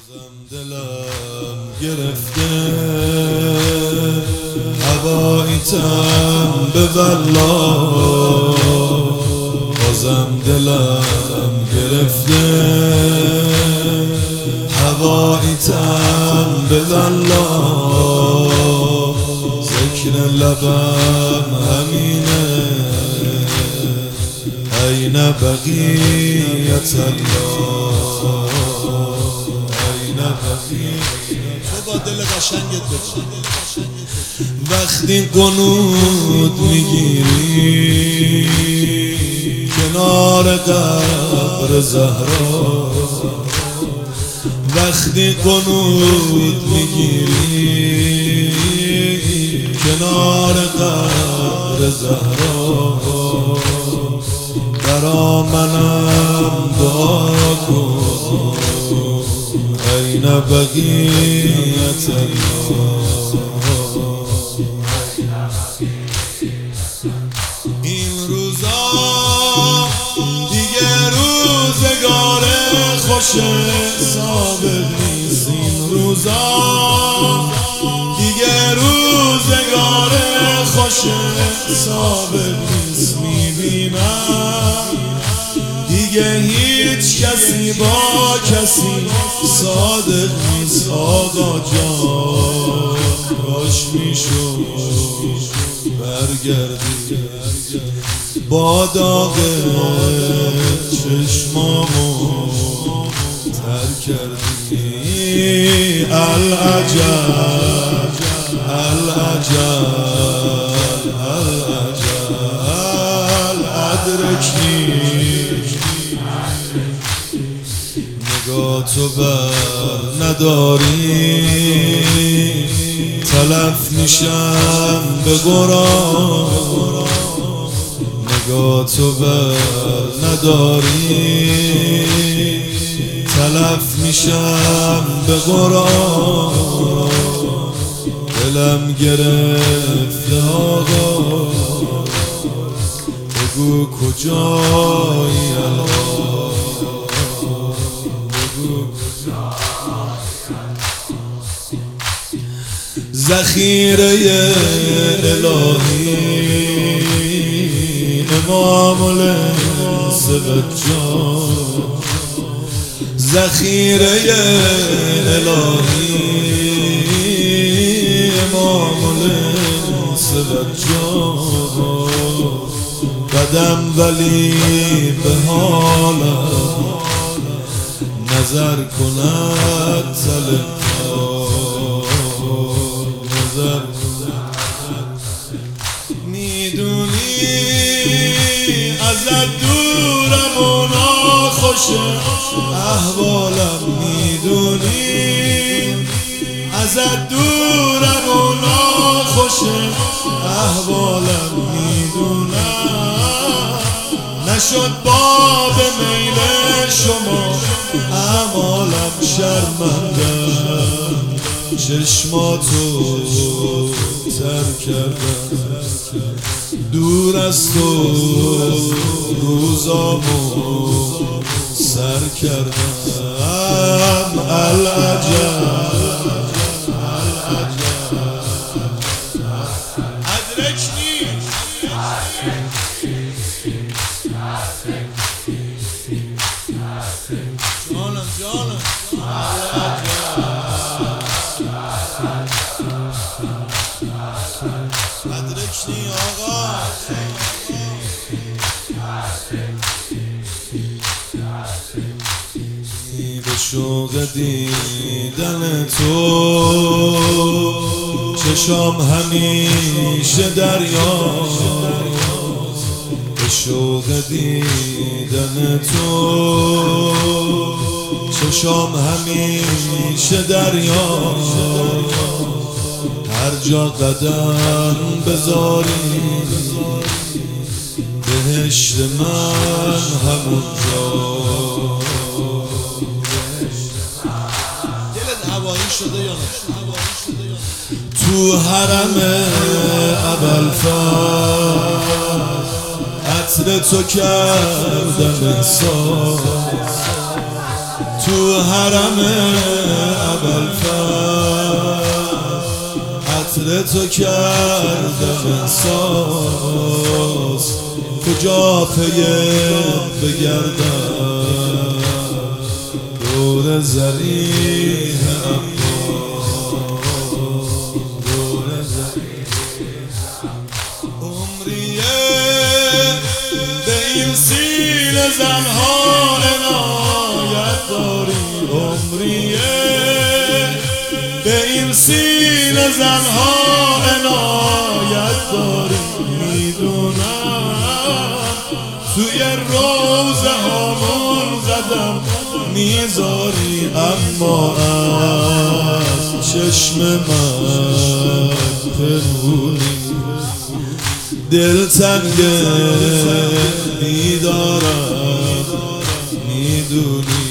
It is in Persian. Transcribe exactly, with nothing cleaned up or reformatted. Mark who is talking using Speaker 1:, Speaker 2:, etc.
Speaker 1: بازم دلم گرفته هواییتم به والله، بازم دلم گرفته هواییتم به والله، ذکر لبم همینه این بقیت الله، این بقیت.
Speaker 2: تو با دل قشنگت بچه
Speaker 1: وقتی قنوت میگیری کنار قبر زهرا، وقتی قنوت میگیری کنار قبر زهرا، برا منم دعا کن این بقیت الله. این روزا دیگه روزگار خوش ثابت نیست، این روزا دیگه روزگار خوش ثابت نیست. میبینم دیگه هیچ کسی با کسی صادق نیست. آقا جان کاش میشد برگردی با داغ چشمامو تر کردی. العجب العجب العجب ادرکنی، نگاه تو بر نداری تلف میشم به قرآن، نگاه تو بر نداری تلف میشم به قرآن. دلم گرفته آقا بگو کجایی الان، بگو ذخیره الهی امام الانس بجان، ذخیره الهی امام الانس بجان، قدم ولی به حالم نظر کند طلب نظر میدونی ازت دورم و ناخوشه احوالم، میدونی ازت دورم و ناخوشه احوالم، میدونم نشد باب میل شما اعمالم، شرمندم چشماتو تر کردم دور از تو روزامو سر کردم. العجب ادرکنی جانم جانم ادرکنی آقا به شوق دیدن تو چشام همیشه دریا، به شوق دیدن تو چشام همیشه دریا، هر جا قدم بذاری بهشت من همونجا.
Speaker 2: دلت هوایی شده یا نه؟
Speaker 1: تو حرم ابوالفضل عطر تو کردم احساس، تو حرم ابوالفضل عطر تو کردم احساس کجا پیت بگردم دور زریح عباس دور زریح عمریه به این سیل زنها عنایت داری عمریه به این سیل زنها عنایت داری میدونم توی روزه هامون قدم میذاری اما از چشم من پنهونی دلتنگ دیدارم میدونی